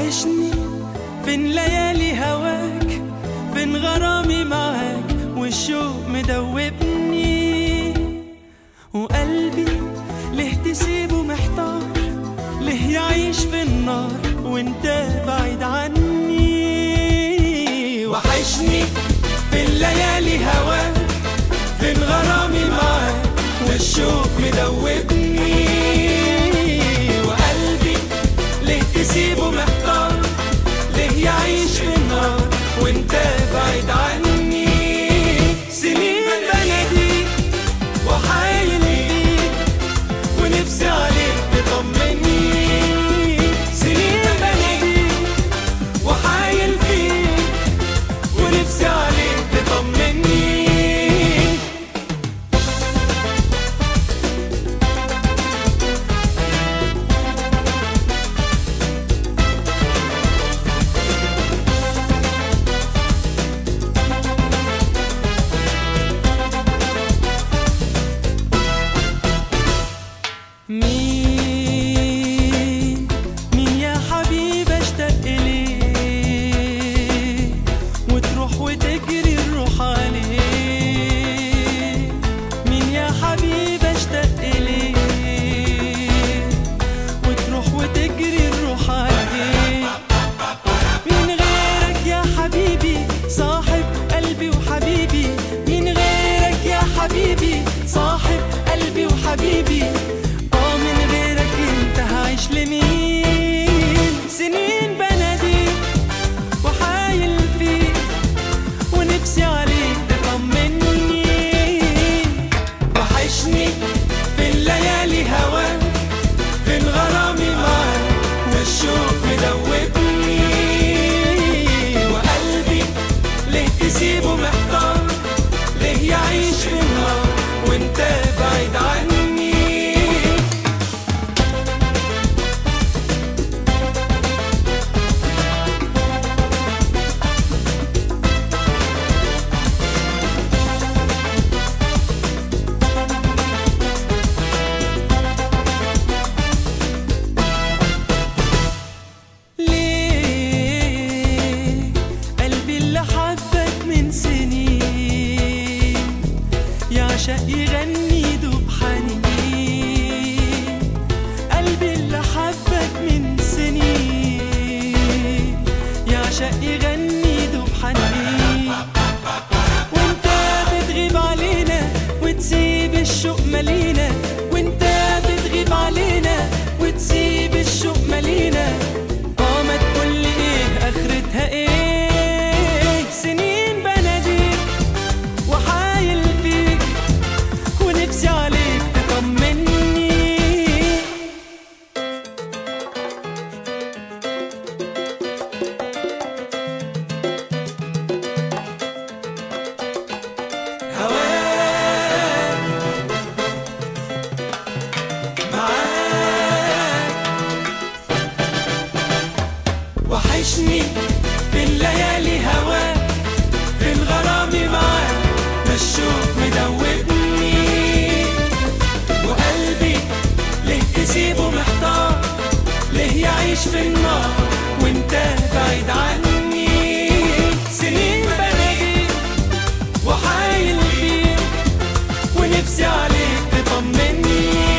وحشني فين ليالي هواك، فين غرامي معاك والشوق مدوبني، وقلبي ليه تسيبه محتار، ليه يعيش في النار وانت بعيد عني. وحشني فين ليالي هواك، فين غرامي معاك والشوق مدوبني، وقلبي ليه تسيبه محتار، ليه يعيش في النار وانت بعيد عني. سنين بناديك وحايل بيك ونفسي عليك تطمني، سنين بناديك وحايل فيك ونفسي عليك تطمني. مين يا حبيب اشتاق إليه وتروح وتجري الروح عليه، مين يا حبيب اشتاق إليه وتروح وتجري الروح عليه. مين غيرك يا حبيبي صاحب قلبي وحبيبي، مين غيرك يا حبيبي صاحب قلبي وحبيبي، هعيش لمين؟ سنين بناديك وحايل فيك ونفسي عليك تطمني. وحشني في الليالي هواك، فين غرامي معاك والشوق مدوبني، وقلبي ليه تسيبه محتار، ليه يعيش في النار وانت بعيد عني. يعشق يغني دوب حنين، قلبي اللي حبك من سنين، يعشق يغني دوب حنين، وانت بتغيب علينا وتسيب الشوق مالينا، وانت بتغيب علينا وتسيب الشوق مالينا. ما تقولي ايه اخرتها ايه؟ سنين بناديك وحايل فيك ونفسي عليك تطمني. هواك معاك وحشني في الليالي هواك، في الغرامي معاك والشوق مدوبني، وقلبي ليه تسيبه محتار، ليه يعيش في النار وانت بعيد عني. سنين بناديك وحايل فيك ونفسي عليك تطمني.